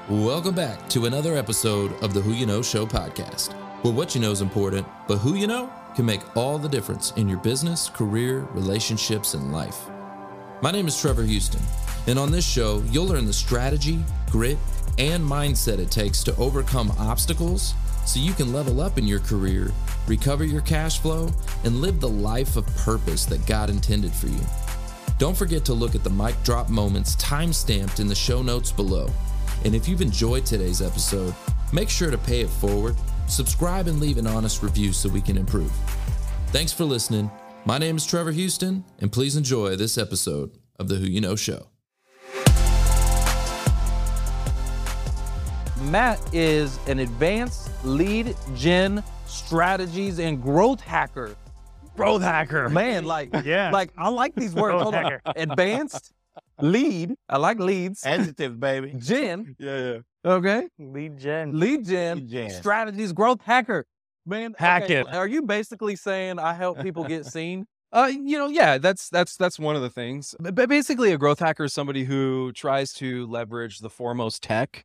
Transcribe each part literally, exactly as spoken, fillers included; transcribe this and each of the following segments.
Welcome back to another episode of the Who You Know Show podcast, where what you know is important, but who you know can make all the difference in your business, career, relationships, and life. My name is Trevor Houston, and on this show, you'll learn the strategy, grit, and mindset it takes to overcome obstacles so you can level up in your career, recover your cash flow, and live the life of purpose that God intended for you. Don't forget to look at the mic drop moments time-stamped in the show notes below. And if you've enjoyed today's episode, make sure to pay it forward, subscribe, and leave an honest review so we can improve. Thanks for listening. My name is Trevor Houston, and please enjoy this episode of the Who You Know Show. Matt is an advanced lead gen strategies and growth hacker. Growth hacker. Man, like, yeah. like I like these words. Hold on. Advanced lead. I like leads. Adjective, baby. Gen. Yeah, yeah. Okay. Lead gen. Lead gen. Lead gen. Strategies, growth hacker. Man, Hack okay, it. Are you basically saying I help people get seen? Uh, you know, yeah, that's that's that's one of the things. But basically, a growth hacker is somebody who tries to leverage the foremost tech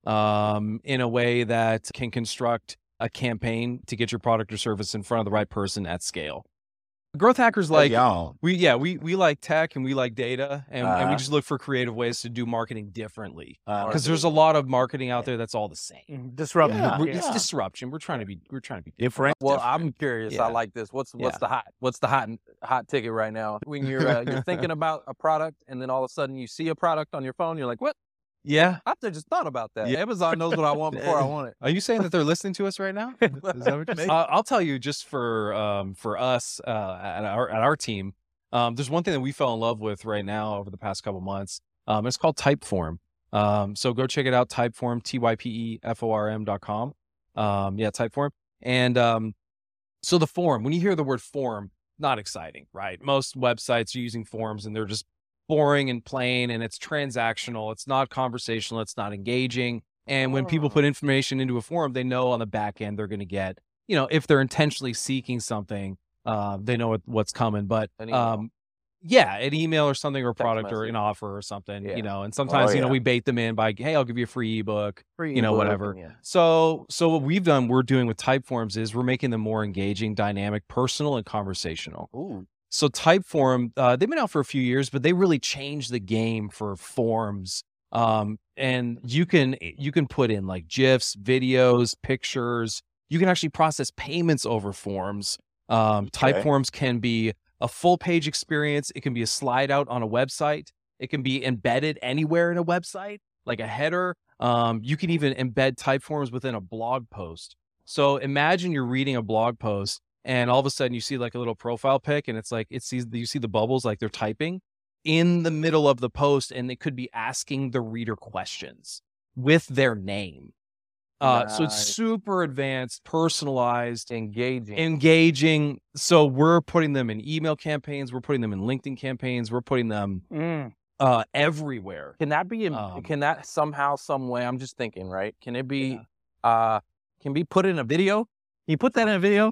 um, in a way that can construct a campaign to get your product or service in front of the right person at scale. Growth hackers like y'all. we, yeah, we we like tech and we like data, and, Uh-huh. and we just look for creative ways to do marketing differently Uh, because there's a lot of marketing out there that's all the same. Disruption. Yeah. We're- It's disruption. We're trying to be. We're trying to be different. Well, I'm curious. Yeah. I like this. What's what's Yeah. the hot what's the hot hot ticket right now? When you're uh, you're thinking about a product, and then all of a sudden you see a product on your phone, you're like, what? Yeah. I just thought about that. Yeah. Amazon knows what I want before I want it. Are you saying that they're listening to us right now? Is that what you're saying? Uh, I'll tell you, just for um, for us uh, at our at our team, um, there's one thing that we fell in love with right now over the past couple months. Um, it's called Typeform. Um, so go check it out. Typeform, T Y P E F O R M dot com. Um, yeah, Typeform. And um, so the form, when you hear the word form, not exciting, right? Most websites are using forms and they're just boring and plain, and it's transactional. It's not conversational. It's not engaging. And when people put information into a form, they know on the back end they're going to get, you know, if they're intentionally seeking something, uh, they know what, what's coming. But An email. um, yeah, an email or something, or a Text product or message. an offer or something, Yeah. you know. And sometimes, Oh, you know, yeah. we bait them in by, hey, I'll give you a free ebook. Free you know, ebook, whatever. and yeah. So, so what we've done, we're doing with Typeforms is we're making them more engaging, dynamic, personal, and conversational. Ooh. So Typeform, uh, they've been out for a few years, but they really changed the game for forms. Um, and you can you can put in like GIFs, videos, pictures. You can actually process payments over forms. Um, Okay. Typeforms can be a full page experience. It can be a slide out on a website. It can be embedded anywhere in a website, like a header. Um, you can even embed Typeforms within a blog post. So imagine you're reading a blog post, and all of a sudden you see like a little profile pic, and it's like, it sees, you see the bubbles like they're typing in the middle of the post, and it could be asking the reader questions with their name. Uh, So it's Nice. super advanced, personalized, Engaging. engaging. So we're putting them in email campaigns. We're putting them in LinkedIn campaigns. We're putting them Mm. uh, everywhere. Can that be? in- Um, can that somehow, some way? I'm just thinking, right? Can it be? Uh, can be put in a video? Can you put that in a video?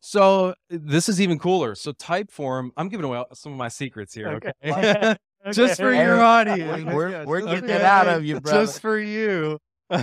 So this is even cooler. So Typeform, I'm giving away some of my secrets here. Okay. Okay. Just for Hey, your audience. we're- we're Just getting for- it out of you, brother. Just for you.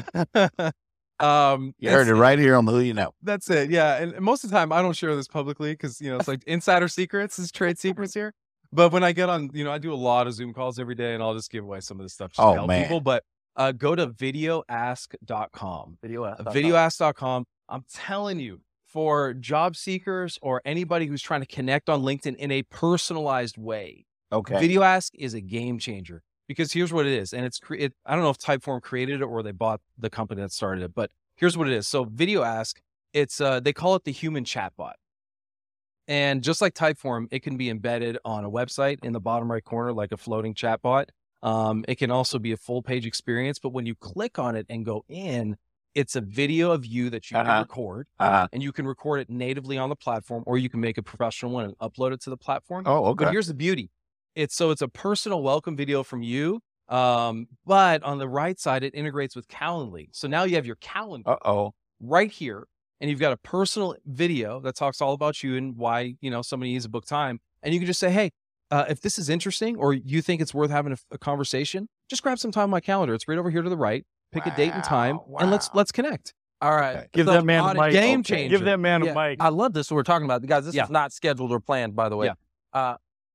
um, You heard it it's- right here on the Who You Know. That's it. Yeah. And and most of the time I don't share this publicly because, you know, it's like insider secrets is trade secrets here. But when I get on, you know, I do a lot of Zoom calls every day, and I'll just give away some of this stuff just Oh, to help man. people. But uh, go to video ask dot com. Video. ask dot com. video ask dot com. I'm telling you, for job seekers or anybody who's trying to connect on LinkedIn in a personalized way, Okay. Video Ask is a game changer, because here's what it is. And it's, cre- it, I don't know if Typeform created it or they bought the company that started it, but here's what it is. So Video Ask, it's, uh, they call it the human chatbot. And just like Typeform, it can be embedded on a website in the bottom right corner, like a floating chatbot. Um, it can also be a full page experience, but when you click on it and go in, it's a video of you that you can Uh-huh. record, Uh, and you can record it natively on the platform, or you can make a professional one and upload it to the platform. oh, okay. But here's the beauty. It's so it's a personal welcome video from you. Um, but on the right side, it integrates with Calendly. So now you have your calendar Uh-oh. right here, and you've got a personal video that talks all about you and why, you know, somebody needs to book time. And you can just say, hey, uh, if this is interesting or you think it's worth having a, a conversation, just grab some time on my calendar. It's right over here to the right. pick a date and time, Wow, and let's wow. let's connect. All right. Okay. Give So, that man a audience- mic. Game Okay. changer. Give that man Yeah, a mic. I love this. What we're talking about, guys. This Yeah. is not scheduled or planned, by the way. Yeah. Uh,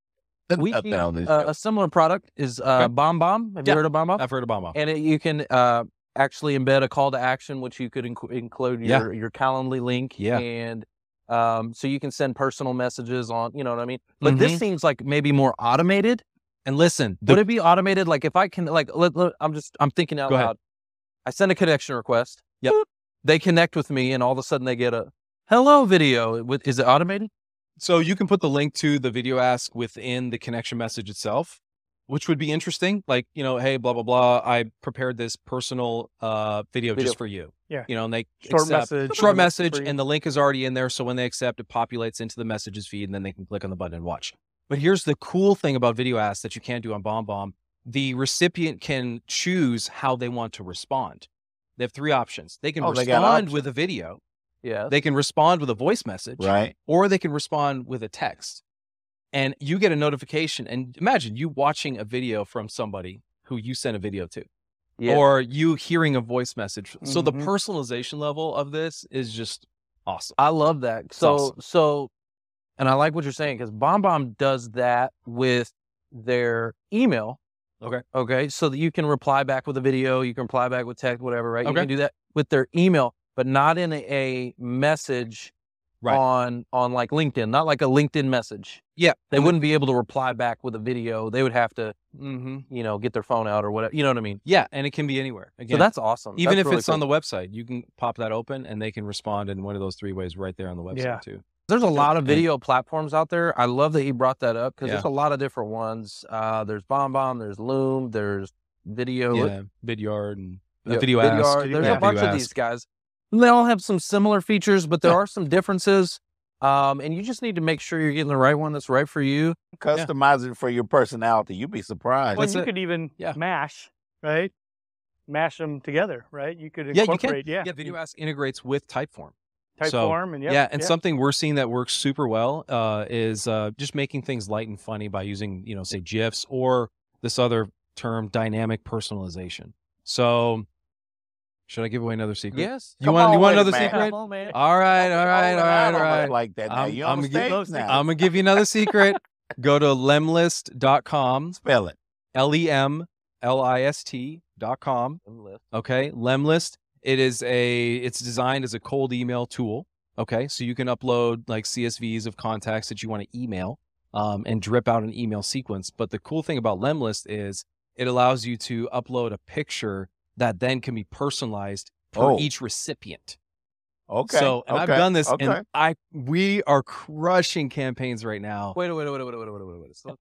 we Nothing keep, on this uh, show. a similar product is uh, Okay. Bomb Bomb. Have Yeah. you heard of Bomb Bomb? I've heard of Bomb Bomb. And it, you can uh, actually embed a call to action, which you could inc- include Yeah. your your Calendly link. Yeah. And um, so you can send personal messages on. You know what I mean? But this Mhm. seems like maybe more automated. And listen, the, Would it be automated? Like if I can, like, let, let- I'm just, I'm thinking out Go ahead. loud. I send a connection request. Yep. Boop. They connect with me, and all of a sudden they get a hello video. With is it automated? so you can put the link to the video ask within the connection message itself, which would be interesting. Like, you know, hey, blah blah blah. I prepared this personal uh, video, Video. just for you. Yeah. You know, and they Short accept, message. short for message, you. and the link is already in there. So when they accept, it populates into the messages feed, and then they can click on the button and watch. But here's the cool thing about video ask that you can't do on Bomb Bomb. The recipient can choose how they want to respond. They have three options. They can Oh, they got respond options. with a video. Yeah. They can respond with a voice message, Right. or they can respond with a text. And you get a notification. And imagine you watching a video from somebody who you sent a video to, Yeah. or you hearing a voice message. So the Mhm. personalization level of this is just awesome. I love that. So awesome. so, and I like what you're saying because Bomb Bomb does that with their email. Okay. Okay. So that you can reply back with a video, you can reply back with text, whatever. Right. You Okay. can do that with their email, but not in a, a message Right. on on like LinkedIn, not like a LinkedIn message. Yeah. They wouldn't be able to reply back with a video. They would have to, Mm-hmm. you know, get their phone out or whatever. You know what I mean? Yeah. And it can be anywhere. Again, So that's awesome. even That's if really it's on cool. the website, you can pop that open and they can respond in one of those three ways right there on the website Yeah. too. There's a lot of And- video platforms out there. I love that you brought that up because Yeah. there's a lot of different ones. Uh, there's Bomb Bomb, there's Loom, there's Video, Yeah. Vidyard and uh, yeah, Video Ask. Vidyard. There's Yeah. a bunch Video of Ask. these guys. They all have some similar features, but there Yeah. are some differences. Um, and you just need to make sure you're getting the right one that's right for you. Customize it for your personality. You'd be surprised. Well, That's you it. could even Yeah. mash, right? Mash them together, right? You could Yeah, you can. incorporate, yeah, Yeah, Video Ask integrates with Typeform. type so, form, and yep, yeah, and yeah. something we're seeing that works super well uh, is uh, just making things light and funny by using, you know, say GIFs or this other term, dynamic personalization. So, should I give away another secret? Yes. You Come want on you want with it, another man. secret? Come on, man. All right, all right, all right, all I right. don't like that. Now. I'm- You're I'm on gonna stage now. I'm gonna give you another secret. Go to lemlist dot com, Spell it. L E M L I S T dot com. Okay, Lemlist. It is a. It's designed as a cold email tool. Okay, so you can upload like C S Vs of contacts that you want to email, um, and drip out an email sequence. But the cool thing about Lemlist is it allows you to upload a picture that then can be personalized per Oh. each recipient. Okay. So, and I've okay, done this, Okay. and I we are crushing campaigns right now. Wait, wait, wait, wait, wait, wait, wait, wait, wait. So,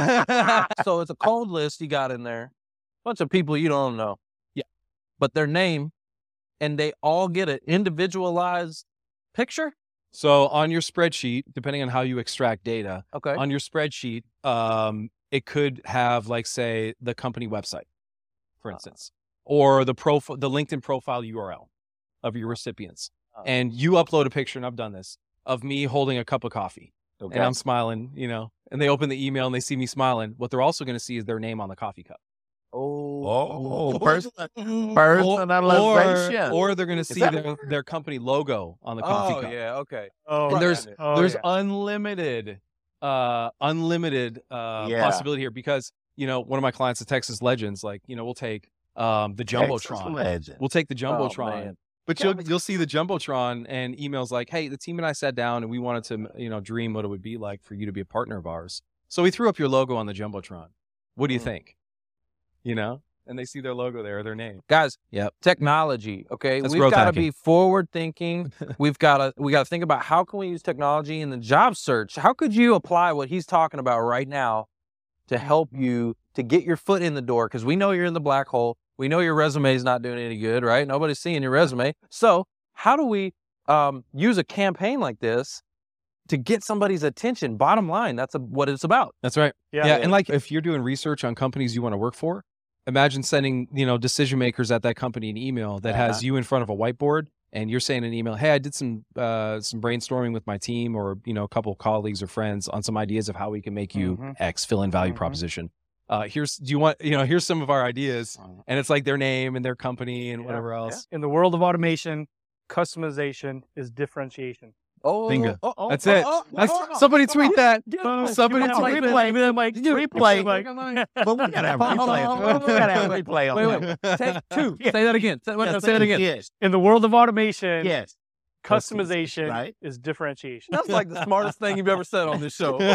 so it's a cold list you got in there. Bunch of people you don't know. Yeah. But their name, and they all get an individualized picture? So on your spreadsheet, depending on how you extract data, Okay. on your spreadsheet, um, it could have like say the company website, for Uh. instance, or the profile, the LinkedIn profile U R L of your recipients, Uh. and you upload a picture, and I've done this, of me holding a cup of coffee, okay. and I'm smiling, you know, and they open the email and they see me smiling. What they're also going to see is their name on the coffee cup. Oh. Oh, person, Or, personalization. or they're going to see that- their, their company logo on the coffee Oh, cup. yeah, okay. Oh, And there's yeah. oh, there's yeah. unlimited uh unlimited uh Yeah. possibility here because you know one of my clients at Texas Legends, like, you know, we'll take um the Texas Jumbotron. legend. We'll take the Oh, Jumbotron. man. But you'll you'll see the Jumbotron and emails like, hey, the team and I sat down and we wanted to, you know, dream what it would be like for you to be a partner of ours. So we threw up your logo on the Jumbotron. What do you Mm. think? You know? And they see their logo there, their name. Guys, Yep. technology, okay? That's We've growth got to hacking. be forward thinking. We've got to we got to think about how can we use technology in the job search? How could you apply what he's talking about right now to help you to get your foot in the door? Because we know you're in the black hole. We know your resume is not doing any good, right? Nobody's seeing your resume. So how do we um, use a campaign like this to get somebody's attention? Bottom line, that's a, what it's about. That's right. yeah, Yeah, and like if you're doing research on companies you want to work for, imagine sending, you know, decision makers at that company an email that has you in front of a whiteboard and you're saying in an email, hey, I did some uh, some brainstorming with my team or, you know, a couple of colleagues or friends on some ideas of how we can make you Mhm. X, fill in value Mhm. proposition. uh, here's, do you want, you know, here's some of our ideas. And it's like their name and their company and Yeah, whatever else. In the world of automation, customization is differentiation. Oh, Bingo. oh, oh, That's oh, it. oh, That's, oh, oh. somebody tweet that. Oh, Somebody give me tweet that that. mic, give me that mic. Replay. But we gotta have Hold on, replay. hold on, on hold that. We gotta have wait, replay on Wait, that. wait. Take two. Yeah. Say that again. Say, wait, no, Yes, say that again. Yes. In the world of automation, Yes. customization Right. is differentiation. That's like the smartest thing you've ever said on this show.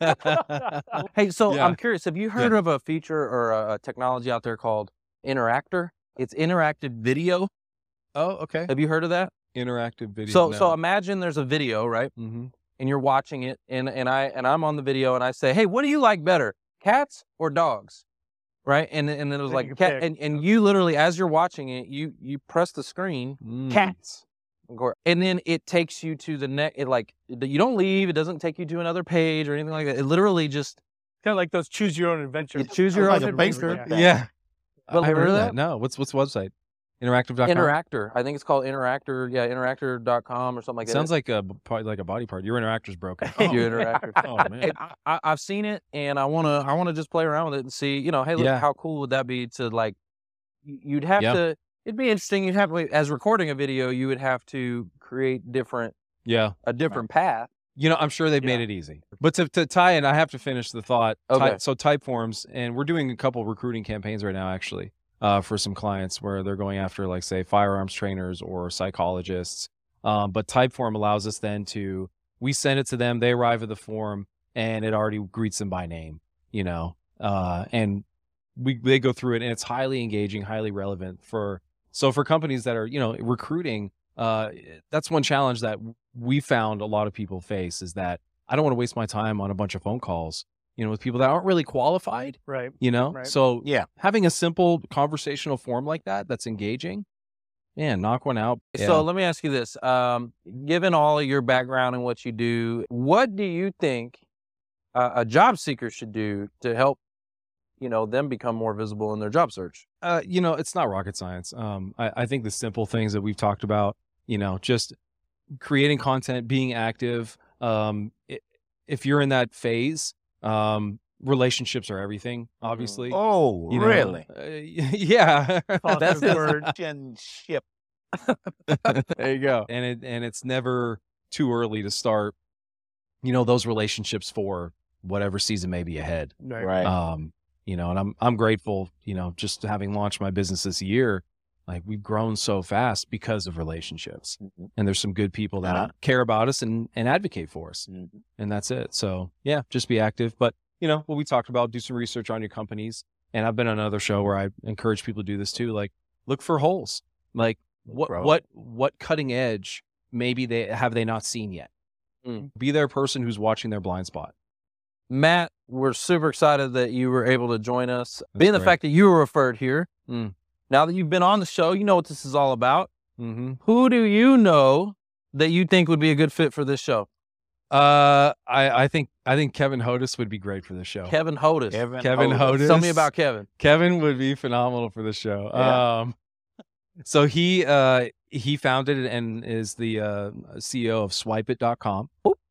Hey, so Yeah. I'm curious. Have you heard of a feature or a, a technology out there called Interactor? It's interactive video. Oh, okay. Have you heard of that? Interactive video. So, no. so imagine there's a video, right? Mhm. And you're watching it, and and I and I'm on the video, and I say, "Hey, what do you like better, cats or dogs?" Right? And and then it was Then like you cat, pick. and and you literally, as you're watching it, you you press the screen, Mm. cats, and then it takes you to the next. It like you don't leave. It doesn't take you to another page or anything like that. It literally just Kind of like those choose your own adventure. you choose your Like own a adventure. Facebook. Yeah. Well, I haven't heard heard of that. No. What's what's the website? Interactive dot com. Interactor. I think it's called Interactor. Yeah, interactor dot com or something like It that. sounds like a probably like a body part. Your interactor's broken. Your Interactor. Oh man. Hey, I, I, I've seen it, and I wanna, I wanna just play around with it and see, you know, hey, look, Yeah. how cool would that be to like, y- you'd have Yeah. to, it'd be interesting. You'd have to, as recording a video, you would have to create different, Yeah. a different path. You know, I'm sure they've made Yeah. it easy. But to, to tie in, I have to finish the thought. Okay. Ty- so Typeforms, and we're doing a couple recruiting campaigns right now, actually, uh, for some clients where they're going after, like, say, firearms trainers or psychologists. Um, but Typeform allows us then to, we send it to them, they arrive at the form, and it already greets them by name, you know, uh, and we they go through it, and it's highly engaging, highly relevant for, so for companies that are, you know, recruiting, uh, that's one challenge that we found a lot of people face is that I don't want to waste my time on a bunch of phone calls, you know, with people that aren't really qualified, Right. you know? Right. So Yeah. having a simple conversational form like that, that's engaging, man, knock one out. So let me ask you this, um, given all of your background and what you do, what do you think uh, a job seeker should do to help, you know, them become more visible in their job search? Uh, you know, it's not rocket science. Um, I, I think the simple things that we've talked about, you know, just creating content, being active. Um, i if you're in that phase, um, relationships are everything, obviously. Oh, You know, really? uh, yeah. That's it. word. Relationship. There you go. And it and it's never too early to start, you know, those relationships for whatever season may be ahead. Right. Right. Um, you know, and I'm I'm grateful, you know, just having launched my business this year, like we've grown so fast because of relationships. Mhm. And there's some good people that Uh-huh. care about us and and advocate for us. Mhm. And that's it. So yeah, just be active. But you know, what we talked about, do some research on your companies. And I've been on another show where I encourage people to do this too. Like look for holes. Like what for holes. what what cutting edge maybe they have they not seen yet. Mm. Be their person who's watching their blind spot. Matt, we're super excited that you were able to join us. That's Being the great. fact that you were referred here, Mm. now that you've been on the show, you know what this is all about. Mm-hmm. Who do you know that you think would be a good fit for this show? Uh, I, I think I think Kevin Hodis would be great for the show. Kevin Hodis. Kevin, Kevin Hodis. Hodis. Tell me about Kevin. Kevin would be phenomenal for the show. Yeah. Um, so he uh he founded and is the uh, C E O of Swipe It dot com.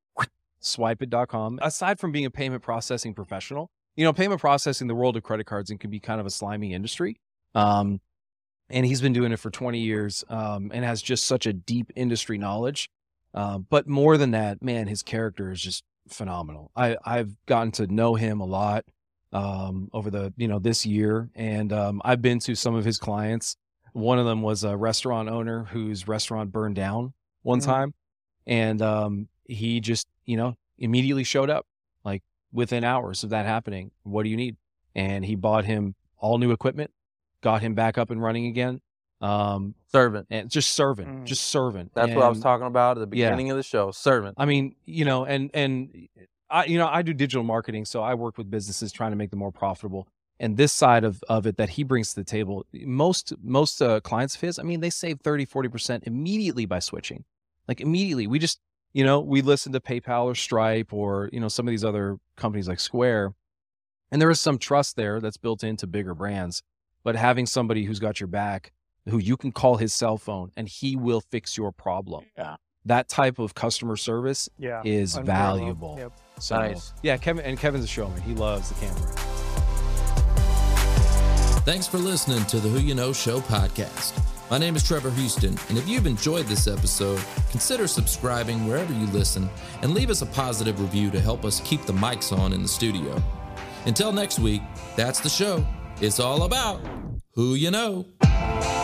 Swipe It dot com. Aside from being a payment processing professional, you know, payment processing, the world of credit cards, and can be kind of a slimy industry. Um, and he's been doing it for twenty years, um, and has just such a deep industry knowledge. Um, but more than that, man, his character is just phenomenal. I, I've gotten to know him a lot um, over the, you know, this year. And um, I've been to some of his clients. One of them was a restaurant owner whose restaurant burned down one Mhm. time. And um, he just, you know, immediately showed up like within hours of that happening. What do you need? And he bought him all new equipment, got him back up and running again. Um, Servant. and just serving, Mm. just serving. That's what I was And- talking about at the Yeah. beginning of the show. Servant. I mean, you know, and and I, you know, I do digital marketing, so I work with businesses trying to make them more profitable. And this side of, of it that he brings to the table, most most uh, clients of his, I mean, they save thirty, forty percent immediately by switching. Like immediately. We just, you know, we listen to PayPal or Stripe or, you know, some of these other companies like Square. And there is some trust there that's built into bigger brands. But having somebody who's got your back, who you can call his cell phone and he will fix your problem. Yeah. That type of customer service Yeah. is Unparalleled. valuable. Yep. So Nice. yeah, Kevin and Kevin's a showman. He loves the camera. Thanks for listening to the Who You Know Show podcast. My name is Trevor Houston, and if you've enjoyed this episode, consider subscribing wherever you listen and leave us a positive review to help us keep the mics on in the studio. Until next week, that's the show. It's all about Who You Know.